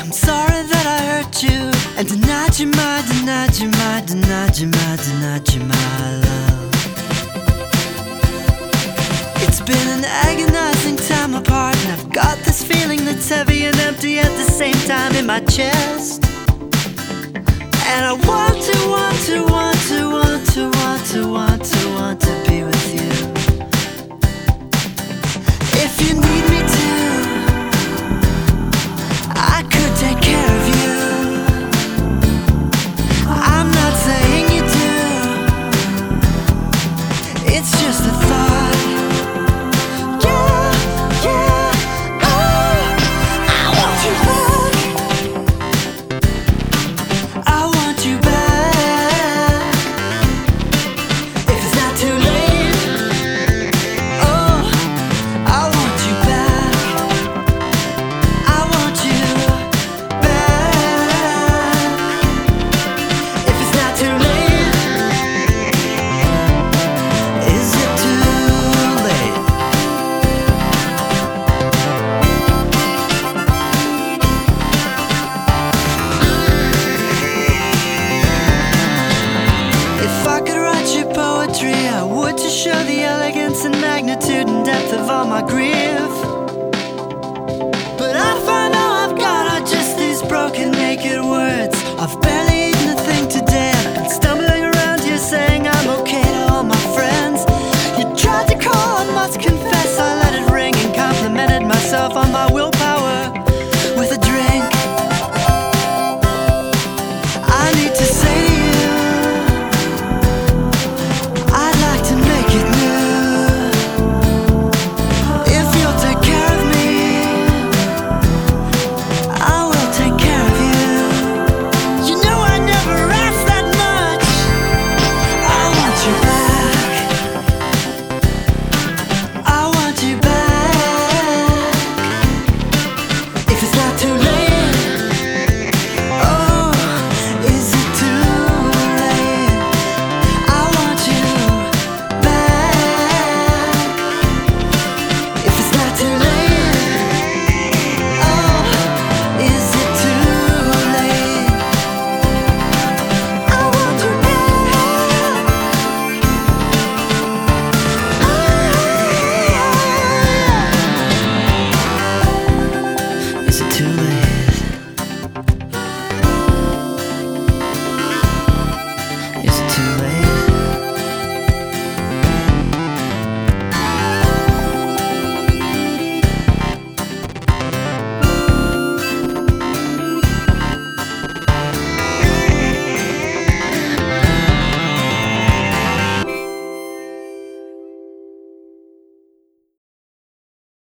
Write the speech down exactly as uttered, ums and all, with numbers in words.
I'm sorry that I hurt you and denied you my, denied you my, denied you my, denied you my love. It's been an agonizing time apart, and I've got this feeling that's heavy and empty at the same time in my chest. And I want to, want to, want to, want to, want to, want to, want to be with you. If you need me to, I could take care of you. I'm not saying you do, it's just a thought. Yeah, yeah, oh, I want you back. I want you back. If it's not too late, oh, I want you back. I want you back. If it's not too late, is it too late? If I could write you poetry, I would, to show the elegance and magnitude and depth of all my grief. But I find all I've got are just these broken, naked words.